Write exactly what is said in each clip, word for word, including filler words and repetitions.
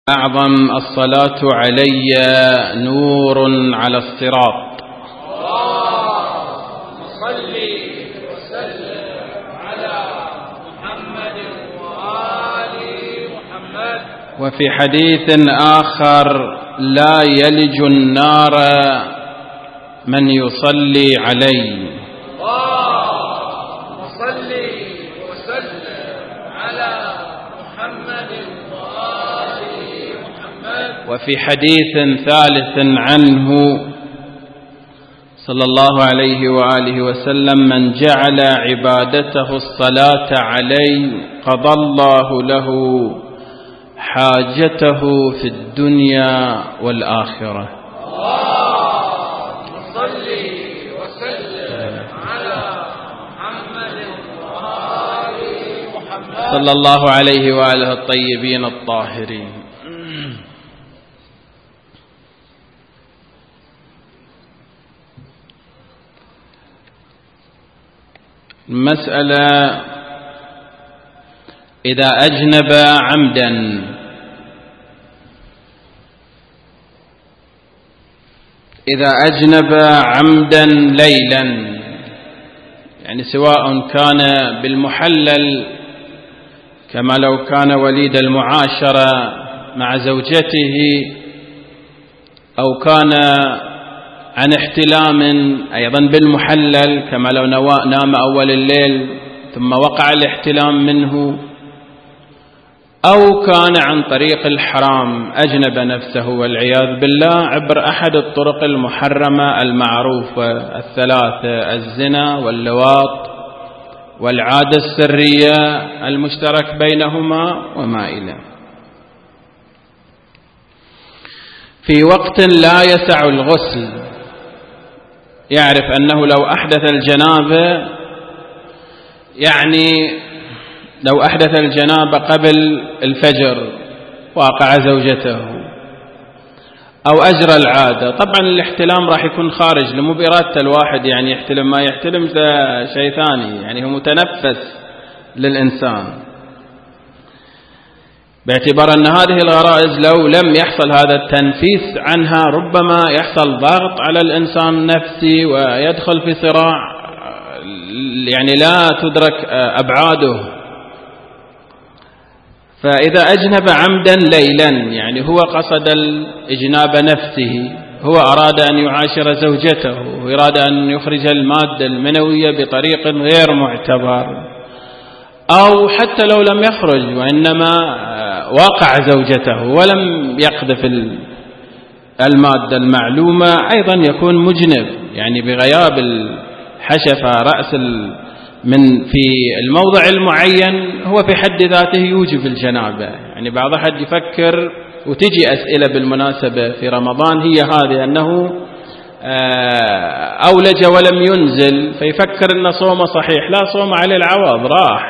أعظم الصلاة علي نور على الصراط. اللهم صل وسلم على محمد وآل محمد. وفي حديث آخر: لا يلج النار من يصلي علي. اللهم صل وسلم على محمد وآل محمد. وفي حديث ثالث عنه صلى الله عليه وآله وسلم: من جعل عبادته الصلاة علي قضى الله له حاجته في الدنيا والآخرة. اللهم صل وسلم على محمد وآل محمد صلى الله عليه وآله الطيبين الطاهرين. مسألة: إذا أجنب عمدا إذا أجنب عمدا ليلا، يعني سواء كان بالمحلل كما لو كان وليد المعاشرة مع زوجته، أو كان عن احتلام أيضا بالمحلل كما لو نام أول الليل ثم وقع الاحتلام منه، أو كان عن طريق الحرام أجنب نفسه والعياذ بالله عبر أحد الطرق المحرمة المعروفة الثلاثة: الزنا واللواط والعادة السرية المشترك بينهما وما إليه، في وقت لا يسع الغسل، يعرف أنه لو أحدث الجنابة يعني لو أحدث الجنابة قبل الفجر وقع زوجته أو أجرى العادة، طبعا الاحتلام راح يكون خارج لمو بإرادة الواحد، يعني يحتلم ما يحتلم شيء ثاني، يعني هو متنفس للإنسان، باعتبار أن هذه الغرائز لو لم يحصل هذا التنفيس عنها ربما يحصل ضغط على الإنسان النفسي ويدخل في صراع يعني لا تدرك أبعاده. فإذا أجنب عمدا ليلا، يعني هو قصد الإجناب نفسه، هو أراد أن يعاشر زوجته وأراد أن يخرج المادة المنوية بطريق غير معتبر، أو حتى لو لم يخرج وإنما وقع زوجته ولم يقذف المادة المعلومة، أيضا يكون مجنب، يعني بغياب الحشفة رأس من في الموضع المعين هو في حد ذاته يوجب الجنابة. يعني بعض أحد يفكر، وتجي أسئلة بالمناسبة في رمضان هي هذه، أنه أولج ولم ينزل فيفكر أن صومه صحيح، لا، صوم عليه العوض، راح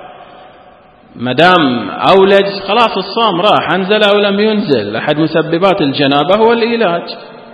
مدام أولج خلاص الصوم راح، أنزل أو لم ينزل. أحد مسببات الجنابة هو العلاج.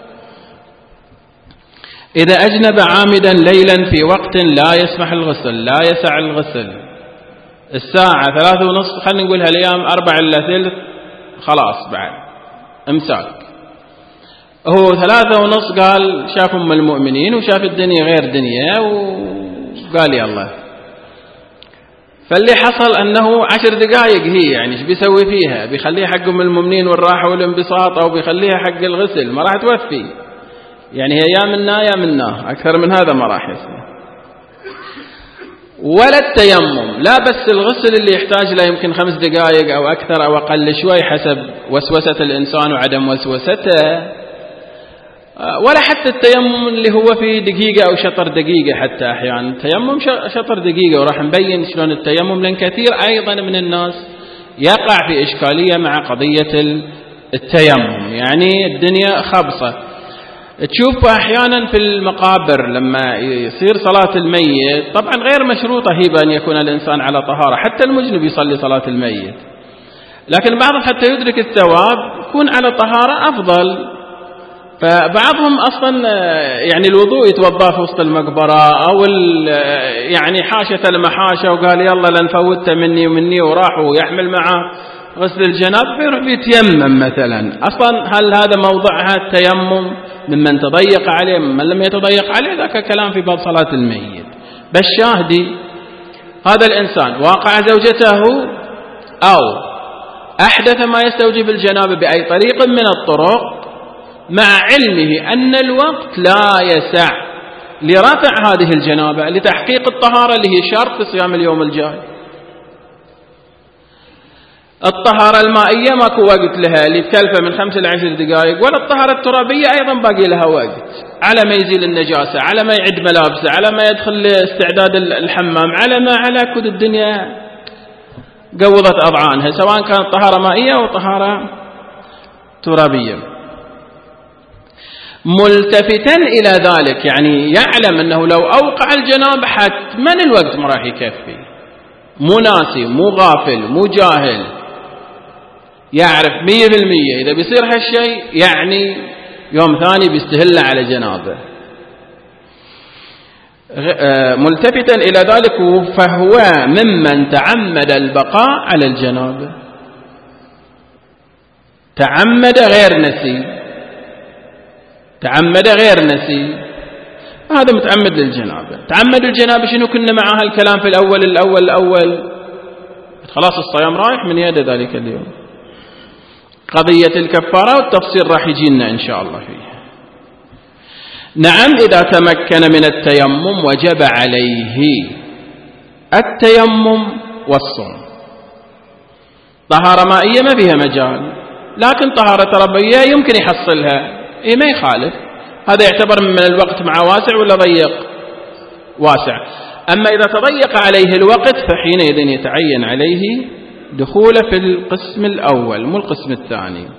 إذا أجنب عامدا ليلا في وقت لا يسمح الغسل، لا يسع الغسل، الساعة ثلاثة ونصف، خلينا نقولها الأيام أربع إلا ثلث، خلاص بعد امساك، هو ثلاثة ونصف قال شاف أم المؤمنين وشاف الدنيا غير دنيا وقال يلا، فاللي حصل أنه عشر دقائق هي، يعني ايش بيسوي فيها؟ بيخليها حق أم المؤمنين والراحة والانبساط، أو بيخليها حق الغسل؟ ما راح توفي، يعني هي يا منا يا منا، أكثر من هذا ما راح يصير. ولا التيمم، لا بس الغسل اللي يحتاج له يمكن خمس دقائق أو أكثر أو أقل شوي حسب وسوسة الإنسان وعدم وسوسته، ولا حتى التيمم اللي هو في دقيقة أو شطر دقيقة، حتى أحيانا التيمم شطر دقيقة، وراح نبين شلون التيمم، لأن كثير أيضا من الناس يقع في إشكالية مع قضية التيمم، يعني الدنيا خبصة. تشوف أحيانا في المقابر لما يصير صلاة الميت، طبعا غير مشروطة هي أن يكون الإنسان على طهارة، حتى المجنب يصلي صلاة الميت، لكن بعضهم حتى يدرك الثواب يكون على طهارة أفضل. فبعضهم أصلا يعني الوضوء يتوضأ في وسط المقبرة، أو يعني حاشة المحاشة وقال يلا لن فوتت مني ومني، وراح ويحمل معه غسل الجنابة بيروح بيتيمم مثلا. أصلا هل هذا موضعها التيمم؟ ممن تضيق عليه، ممن لم يتضيق عليه، ذاك كلام في باب صلاة الميت. بس شاهدي هذا الإنسان واقع زوجته أو أحدث ما يستوجب الجنابة بأي طريق من الطرق، مع علمه أن الوقت لا يسع لرفع هذه الجنابة لتحقيق الطهارة اللي هي شرط في صيام اليوم الجاي. الطهارة المائية ماكو وقت لها، اللي تكلفة من خمس إلى عشر دقائق، ولا الطهارة الترابية أيضا باقي لها وقت على ما يزيل النجاسة، على ما يعد ملابسه، على ما يدخل استعداد الحمام، على ما على كل الدنيا قوضت أضعانها، سواء كانت طهارة مائية أو طهارة ترابية. ملتفتا إلى ذلك، يعني يعلم أنه لو أوقع الجنابة حتما الوقت ما راح يكفي، مو ناسي، مو غافل، مو جاهل، يعرف مية بالمية إذا بيصير هالشيء يعني يوم ثاني بيستهل على جنابه. ملتفتا إلى ذلك فهو ممن تعمد البقاء على الجنابة، تعمد غير نسي، تعمد غير نسي، هذا متعمد للجنابة. تعمد الجنابة شنو؟ كنا معها الكلام في الأول الأول الأول خلاص الصيام رايح من يد ذلك اليوم. قضية الكفارة والتفصيل راح يجينا إن شاء الله فيه. نعم، إذا تمكن من التيمم وجب عليه التيمم والصوم. طهارة مائية ما فيها مجال، لكن طهارة تربوية يمكن يحصلها، إيه ما يخالف. هذا يعتبر من الوقت مع واسع ولا ضيق؟ واسع. أما إذا تضيق عليه الوقت فحينئذ يتعين عليه دخوله في القسم الأول مو القسم الثاني.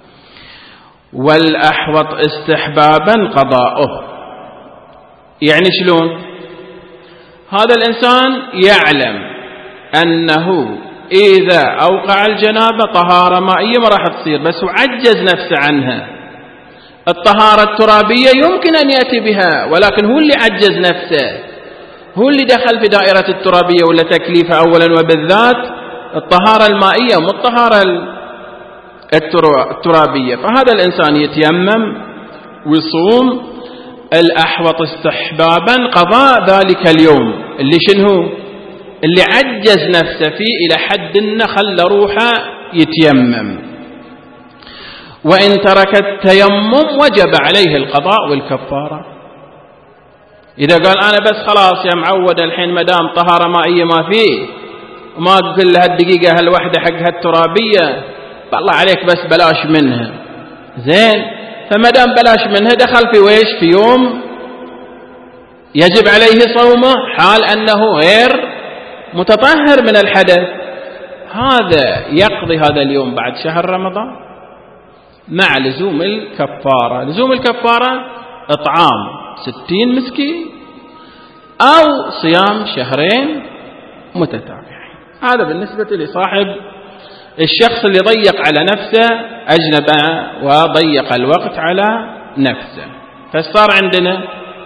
والأحوط استحبابا قضاؤه. يعني شلون؟ هذا الإنسان يعلم أنه إذا أوقع الجنابة طهارة مائية ما راح تصير، بس عجز نفسه عنها. الطهارة الترابية يمكن أن يأتي بها، ولكن هو اللي عجز نفسه، هو اللي دخل في دائرة الترابية ولا تكليفه أولا وبالذات الطهارة المائية مو الطهارة الترابية. فهذا الإنسان يتيمم ويصوم. الأحوط استحبابا قضاء ذلك اليوم اللي شنو؟ اللي عجز نفسه فيه إلى حد إنه خلى روحه يتيمم. وإن ترك التيمم وجب عليه القضاء والكفارة. إذا قال أنا بس خلاص يا معود الحين مدام طهارة مائية ما فيه وما أقول لها الدقيقة هالوحدة حقها الترابية بالله عليك بس بلاش منها، زين، فمدام بلاش منها دخل في ويش في يوم يجب عليه صومه حال أنه غير متطهر من الحدث. هذا يقضي هذا اليوم بعد شهر رمضان مع لزوم الكفارة. لزوم الكفارة إطعام ستين مسكين أو صيام شهرين متتابعين. هذا بالنسبة لصاحب الشخص اللي ضيق على نفسه، أجنب وضيق الوقت على نفسه. فصار عندنا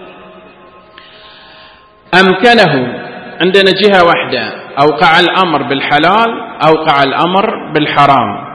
أمكنه، عندنا جهة واحدة أوقع الأمر بالحلال، أوقع الأمر بالحرام،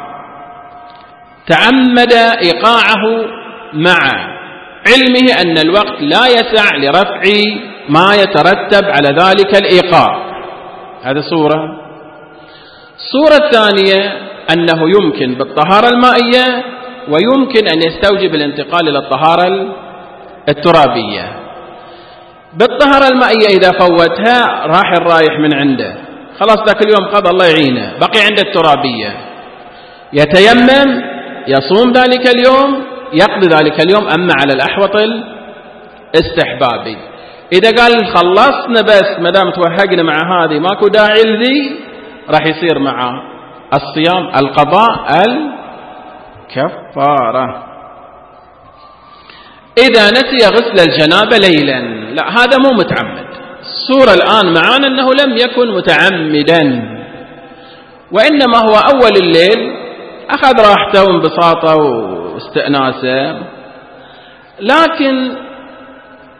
تعمد إيقاعه مع علمه أن الوقت لا يسع لرفع ما يترتب على ذلك الإيقاع. هذا صورة. الصورة الثانية أنه يمكن بالطهارة المائية ويمكن أن يستوجب الانتقال إلى الطهارة الترابية. بالطهارة المائية إذا فوتها راح الرايح من عنده، خلاص ذاك اليوم قضى الله يعينه، بقي عنده الترابية، يتيمم يصوم ذلك اليوم، يقضي ذلك اليوم. أما على الأحوط الاستحبابي إذا قال خلصنا بس مدام توهقنا مع هذه ماكو داعي لذي، راح يصير مع الصيام القضاء الكفارة. إذا نسي غسل الجنابة ليلا، لا هذا مو متعمد. الصورة الآن معانا أنه لم يكن متعمدا، وإنما هو أول الليل أخذ راحته وانبساطه واستئناسه، لكن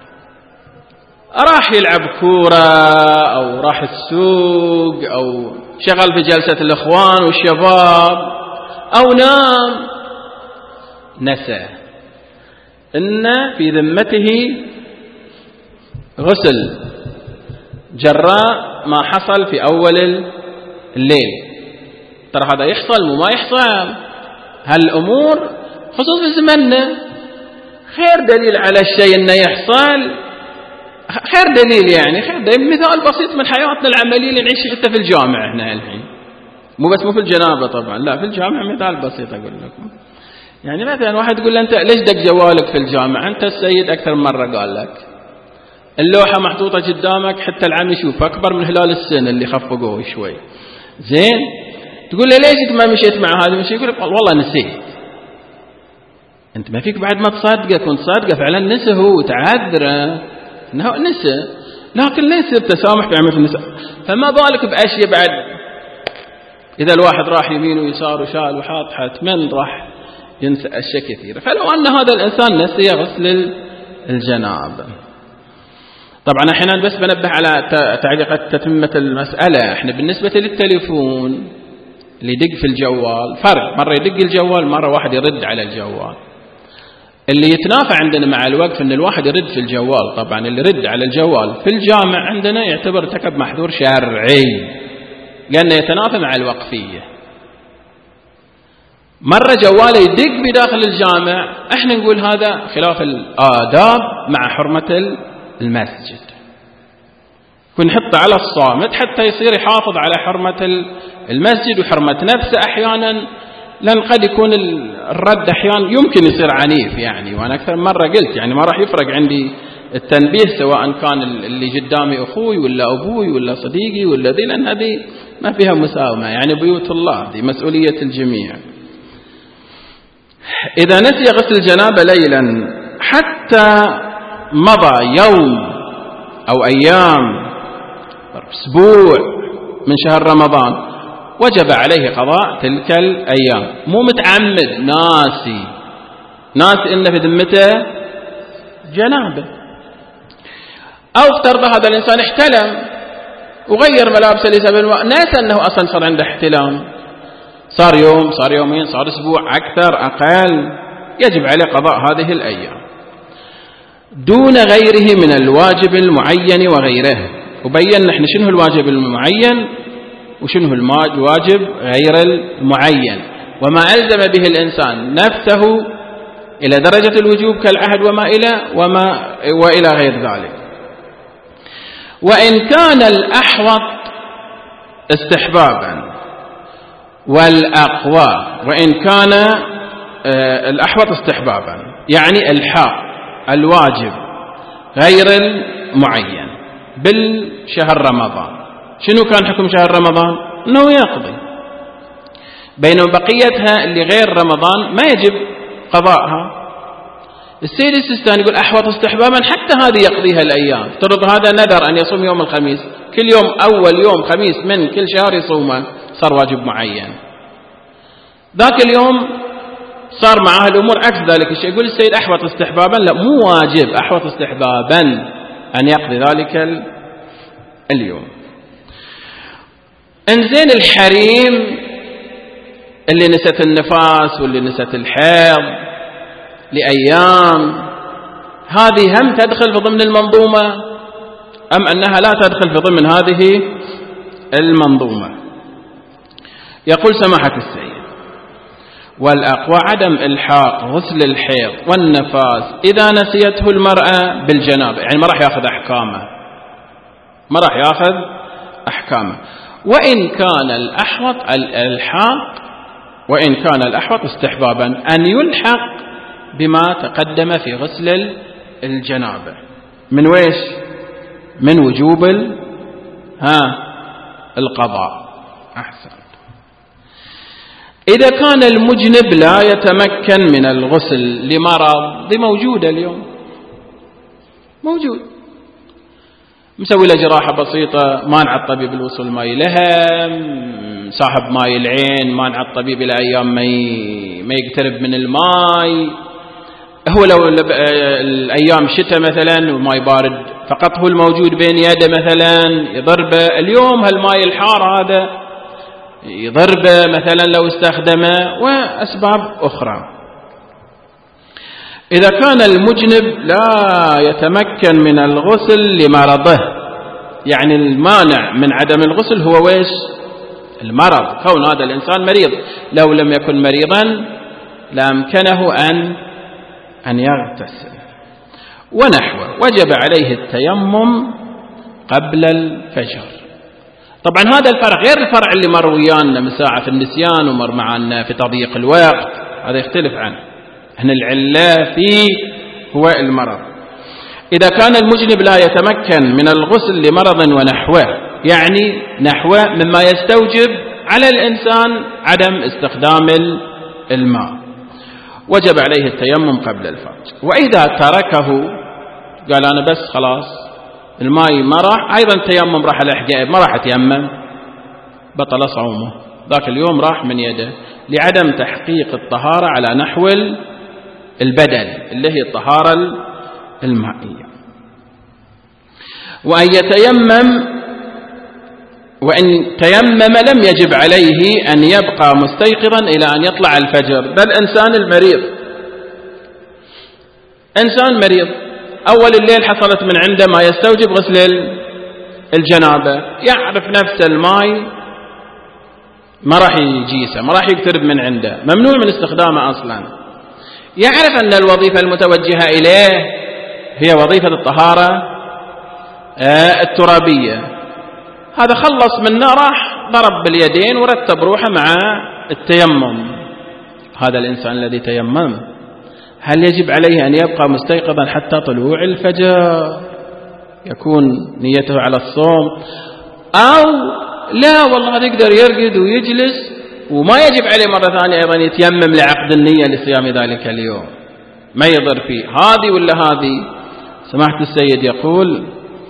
راح يلعب كورة أو راح السوق أو شغل في جلسة الإخوان والشباب، أو نام نسى إن في ذمته غسل جراء ما حصل في أول الليل. ترى هذا يحصل مو ما يحصل، هالأمور خصوصا في زمننا خير دليل على الشيء إنه يحصل، خير دليل يعني خير دليل. مثال بسيط من حياتنا العملية اللي نعيش حتى في الجامعة احنا الحين، مو بس مو في الجنابة طبعا، لا في الجامعة. مثال بسيط أقول لكم، يعني مثلا واحد يقول له أنت ليش دق جوالك في الجامعة؟ أنت السيد أكثر من مرة قال لك اللوحة محطوطة قدامك حتى العم يشوف، أكبر من هلال السن اللي خفقوه شوي، زين. تقول له ليش أنت ما مشيت مع هذا مشي؟ يقول لك والله نسيت. أنت ما فيك بعد ما تصدقه، كنت صادقه فعلا نسى هو وتعذره إنه نسى، لكن ليس بتسامح في عمل النساء، فما بالك بأشياء بعد. إذا الواحد راح يمين ويسار وشال وحاط حتما راح ينسى أشياء كثيرة. فلو أن هذا الإنسان نسي غسل الجنابة. طبعا احنا بس بنبه على تعليق تتمة المسألة. احنا بالنسبة للتليفون اللي يدق في الجوال فرق، مرة يدق الجوال مرة واحد يرد على الجوال. اللي يتنافى عندنا مع الوقت ان الواحد يرد في الجوال. طبعا اللي يرد على الجوال في الجامع عندنا يعتبر ارتكب محظور شرعي لأنه يتنافى مع الوقفية. مرة جواله يدق بداخل الجامع، احنا نقول هذا خلاف الآداب مع حرمة المسجد، ونحط على الصامت حتى يصير يحافظ على حرمة المسجد وحرمة نفسه أحيانا، لأن قد يكون الرد أحيانا يمكن يصير عنيف يعني. وأنا أكثر مرة قلت يعني ما راح يفرق عندي التنبيه سواء كان اللي قدامي أخوي ولا أبوي ولا صديقي ولا ذي، لأن هذه ما فيها مساومة يعني، بيوت الله دي مسؤولية الجميع. إذا نسي غسل الجنابة ليلا حتى مضى يوم أو أيام أسبوع من شهر رمضان وجب عليه قضاء تلك الأيام. مو متعمد، ناسي ناسي إن في ذمته جنابه. أو افترض هذا الإنسان احتلم وغير ملابسه لسبب ناسى أنه أصلا صار عنده احتلام، صار يوم صار يومين صار أسبوع أكثر أقل، يجب عليه قضاء هذه الأيام دون غيره من الواجب المعين وغيره. وبين نحن شنو الواجب المعين وشنو الواجب غير المعين، وما ألزم به الإنسان نفسه إلى درجة الوجوب كالعهد وما إلى وما وإلى غير ذلك. وإن كان الأحوط استحبابا والأقوى، وإن كان الأحوط استحبابا يعني الحاق الواجب غير المعين بالشهر رمضان. شنو كان حكم شهر رمضان؟ أنه يقضي، بينما بقيتها اللي غير رمضان ما يجب قضاءها. السيد السيستاني يقول أحوط استحبابا حتى هذه يقضيها الأيام. افترض هذا نذر أن يصوم يوم الخميس، كل يوم أول يوم خميس من كل شهر يصومه، صار واجب معين. ذاك اليوم صار معاه الأمور عكس ذلك الشيء، يقول السيد أحوط استحبابا، لا مو واجب، أحوط استحبابا أن يقضي ذلك اليوم. انزين الحريم اللي نست النفاس واللي نست الحيض لأيام، هذه هم تدخل في ضمن المنظومة أم أنها لا تدخل في ضمن هذه المنظومة؟ يقول سماحة السيد والأقوى عدم إلحاق غسل الحيض والنفاس إذا نسيته المرأة بالجنابة، يعني ما راح يأخذ أحكامه، ما راح يأخذ أحكامه. وإن كان الأحوط الإلحاق، وإن كان الأحوط استحبابا أن يلحق بما تقدم في غسل الجنابة من ويش؟ من وجوب ها القضاء. أحسن. إذا كان المجنب لا يتمكن من الغسل لمرض، دي موجودة اليوم، موجود، مسوي له جراحة بسيطة، مانع الطبيب الوصول ماي لها، صاحب ماي العين مانع الطبيب إلى أيام ما يقترب من الماي. هو لو الأيام شتاء مثلا والماء بارد فقط هو الموجود بين يده مثلا يضربه. اليوم هالماء الحار هذا ضربة مثلا لو استخدمه، وأسباب أخرى. إذا كان المجنب لا يتمكن من الغسل لمرضه، يعني المانع من عدم الغسل هو ويش؟ المرض، كون هذا الإنسان مريض، لو لم يكن مريضا لأمكنه أن أن يغتسل ونحوه، وجب عليه التيمم قبل الفجر. طبعا هذا الفرع غير الفرع اللي مر ويانا من ساعة في النسيان ومر معنا في تضييق الوقت، هذا يختلف عنه. هنا العلة فيه هو المرض. إذا كان المجنب لا يتمكن من الغسل لمرض ونحوه، يعني نحوه مما يستوجب على الإنسان عدم استخدام الماء، وجب عليه التيمم قبل الفجر. وإذا تركه قال أنا بس خلاص الماء ما راح، أيضا التيمم راح الأحجاب، ما راح يتيمم، بطل صومه، ذاك اليوم راح من يده لعدم تحقيق الطهارة على نحو البدل اللي هي الطهارة المائية. وأن يتيمم، وإن تيمم لم يجب عليه أن يبقى مستيقظا إلى أن يطلع الفجر. بل إنسان المريض، إنسان مريض أول الليل حصلت من عنده ما يستوجب غسل الجنابة، يعرف نفس الماء ما راح يجيسه، ما راح يقترب من عنده، ممنوع من استخدامه أصلا، يعرف أن الوظيفة المتوجهة إليه هي وظيفة الطهارة الترابية، هذا خلص منه راح ضرب باليدين ورتب روحه مع التيمم. هذا الإنسان الذي تيمم هل يجب عليه أن يبقى مستيقظا حتى طلوع الفجر يكون نيته على الصوم، أو لا والله يقدر يرقد ويجلس وما يجب عليه مرة ثانية أيضا يتيمم لعقد النية لصيام ذلك اليوم، ما يضر فيه هذه ولا هذه؟ سماحة السيد يقول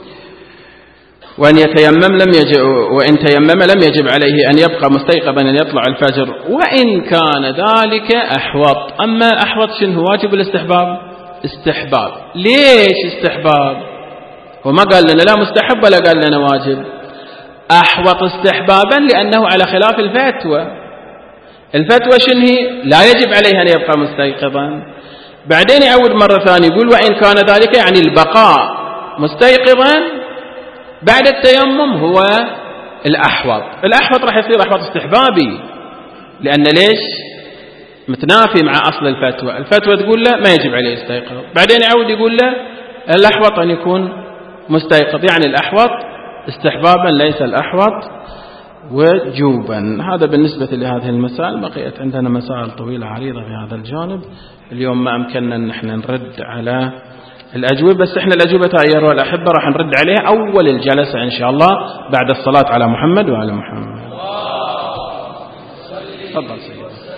وأن يتيمم لم يجب وإن تيمم لم يجب عليه أن يبقى مستيقظا أن يطلع الفجر، وإن كان ذلك أحوط. أما أحوط شنو؟ واجب الاستحباب؟ استحباب. ليش استحباب؟ وما قال لنا لا مستحب ولا قال لنا واجب. أحوط استحبابا لأنه على خلاف الفتوى. الفتوى شنو هي؟ لا يجب عليه أن يبقى مستيقظا. بعدين يعود مرة ثانية يقول وإن كان ذلك يعني البقاء مستيقظا بعد التيمم هو الأحوط. الأحوط راح يصير أحوط استحبابي، لأن ليش؟ متنافي مع أصل الفتوى. الفتوى تقول له ما يجب عليه يستيقظ، بعدين يعود يقول له الأحوط أن يكون مستيقظ، يعني الأحوط استحبابا ليس الأحوط وجوبا. هذا بالنسبة لهذه المسائل. بقيت عندنا مسائل طويلة عريضة في هذا الجانب، اليوم ما أمكننا أن احنا نرد على الأجوبة، بس احنا الأجوبة أيها الأحبة راح نرد عليها أول الجلسة إن شاء الله بعد الصلاة على محمد وعلى محمد. تفضل سيدي.